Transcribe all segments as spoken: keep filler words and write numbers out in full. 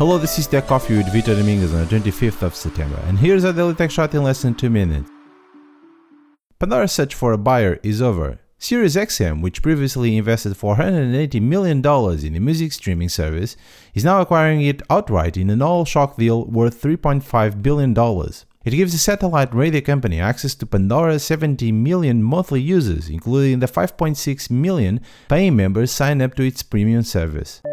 Hello, this is Tech Coffee with Vitor Dominguez on the twenty-fifth of September, and here's a daily tech shot in less than two minutes. Pandora's search for a buyer is over. SiriusXM, which previously invested four hundred eighty million dollars in the music streaming service, is now acquiring it outright in an all-stock deal worth three point five billion dollars. It gives the satellite radio company access to Pandora's seventy million monthly users, including the five point six million paying members signed up to its premium service.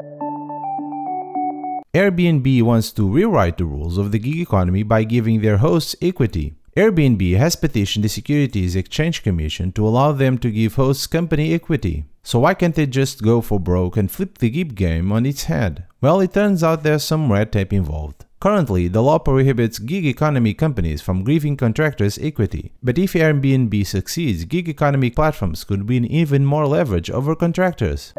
Airbnb wants to rewrite the rules of the gig economy by giving their hosts equity. Airbnb has petitioned the Securities Exchange Commission to allow them to give hosts company equity. So why can't they just go for broke and flip the gig game on its head? Well, it turns out there's some red tape involved. Currently, the law prohibits gig economy companies from giving contractors equity. But if Airbnb succeeds, gig economy platforms could win even more leverage over contractors.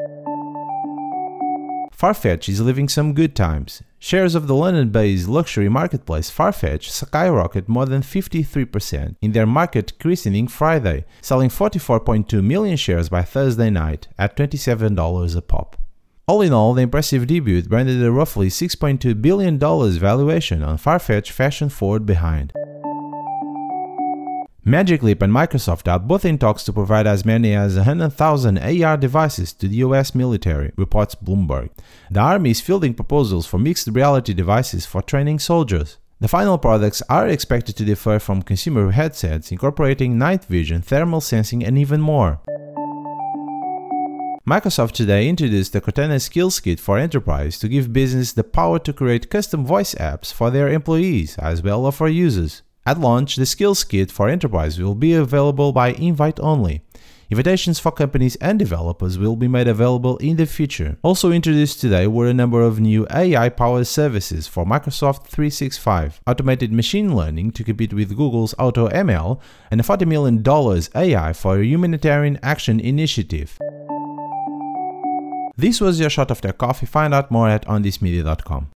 Farfetch is living some good times. Shares of the London-based luxury marketplace Farfetch skyrocketed more than fifty-three percent in their market christening Friday, selling forty-four point two million shares by Thursday night at twenty-seven dollars a pop. All in all, the impressive debut branded a roughly six point two billion dollars valuation on Farfetch fashion forward behind. Magic Leap and Microsoft are both in talks to provide as many as one hundred thousand A R devices to the U S military, reports Bloomberg. The Army is fielding proposals for mixed reality devices for training soldiers. The final products are expected to differ from consumer headsets, incorporating night vision, thermal sensing, and even more. Microsoft today introduced the Cortana Skills Kit for Enterprise to give business the power to create custom voice apps for their employees as well as for users. At launch, the Skills Kit for Enterprise will be available by invite only. Invitations for companies and developers will be made available in the future. Also introduced today were a number of new A I-powered services for Microsoft three sixty-five, automated machine learning to compete with Google's AutoML, and a forty million dollars A I for a humanitarian action initiative. This was your shot of Tech Coffee. Find out more at on this media dot com.